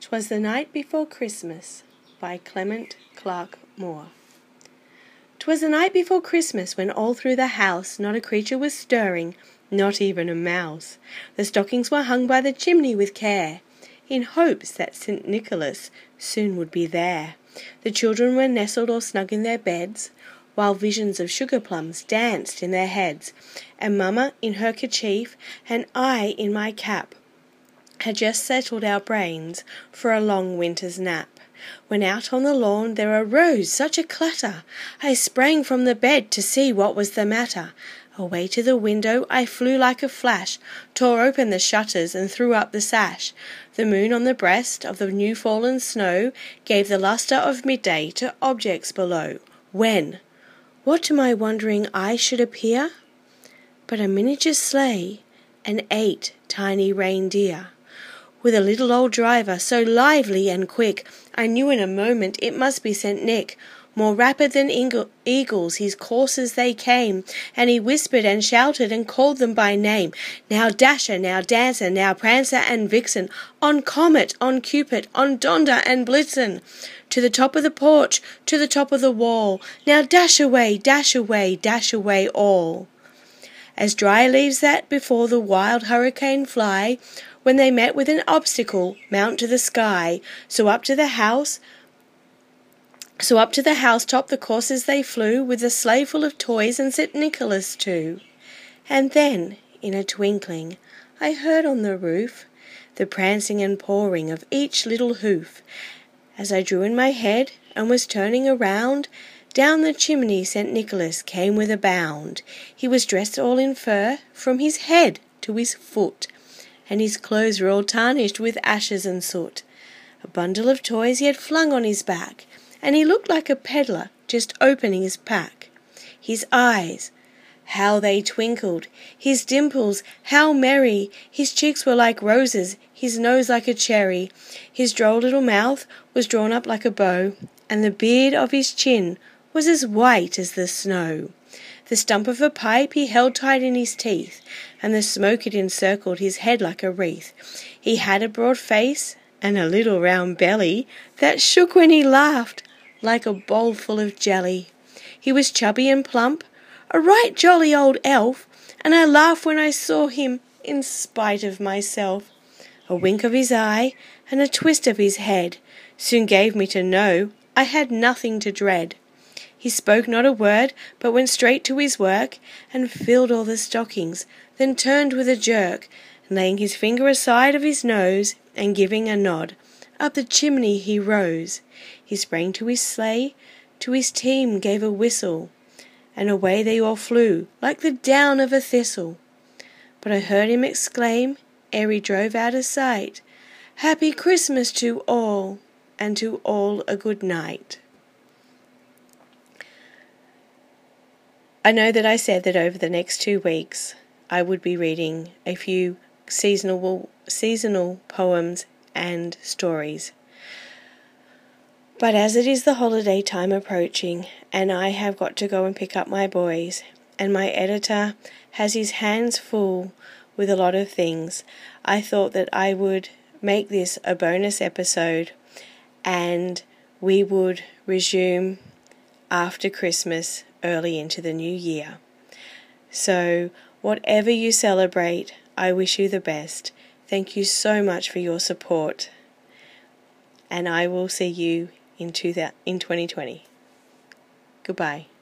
'Twas the Night Before Christmas by Clement Clarke Moore. 'Twas the night before Christmas, when all through the house not a creature was stirring, not even a mouse. The stockings were hung by the chimney with care, in hopes that St. Nicholas soon would be there. The children were nestled all snug in their beds, while visions of sugar plums danced in their heads, and Mamma in her kerchief, and I in my cap, had just settled our brains for a long winter's nap, when out on the lawn there arose such a clatter, I sprang from the bed to see what was the matter. Away to the window I flew like a flash, tore open the shutters and threw up the sash. The moon on the breast of the new-fallen snow gave the lustre of midday to objects below, when, what to my wondering eye should appear? But a miniature sleigh and 8 tiny reindeer, with a little old driver so lively and quick, I knew in a moment it must be St. Nick. More rapid than eagles his coursers they came, and he whispered and shouted and called them by name. Now Dasher, now Dancer, now Prancer and Vixen, on Comet, on Cupid, on Donder and Blitzen, to the top of the porch, to the top of the wall, now dash away, dash away, dash away all. As dry leaves that before the wild hurricane fly, when they met with an obstacle, mount to the sky, so up to the housetop the coursers they flew, with a sleigh full of toys and St. Nicholas too. And then, in a twinkling, I heard on the roof the prancing and pawing of each little hoof. As I drew in my head and was turning around, down the chimney St. Nicholas came with a bound. He was dressed all in fur, from his head to his foot, and his clothes were all tarnished with ashes and soot. A bundle of toys he had flung on his back, and he looked like a peddler just opening his pack. His eyes, how they twinkled, his dimples, how merry, his cheeks were like roses, his nose like a cherry, his droll little mouth was drawn up like a bow, and the beard of his chin was as white as the snow. The stump of a pipe he held tight in his teeth, and the smoke it encircled his head like a wreath. He had a broad face and a little round belly that shook when he laughed like a bowl full of jelly. He was chubby and plump, a right jolly old elf, and I laughed when I saw him in spite of myself. A wink of his eye and a twist of his head soon gave me to know I had nothing to dread. He spoke not a word, but went straight to his work, and filled all the stockings, then turned with a jerk, and laying his finger aside of his nose, and giving a nod, up the chimney he rose. He sprang to his sleigh, to his team gave a whistle, and away they all flew, like the down of a thistle. But I heard him exclaim, ere he drove out of sight, "Happy Christmas to all, and to all a good night." I know that I said that over the next 2 weeks I would be reading a few seasonal poems and stories. But as it is the holiday time approaching, and I have got to go and pick up my boys, and my editor has his hands full with a lot of things, I thought that I would make this a bonus episode, and we would resume after Christmas, early into the new year. So, whatever you celebrate, I wish you the best. Thank you so much for your support, and I will see you in 2020. Goodbye.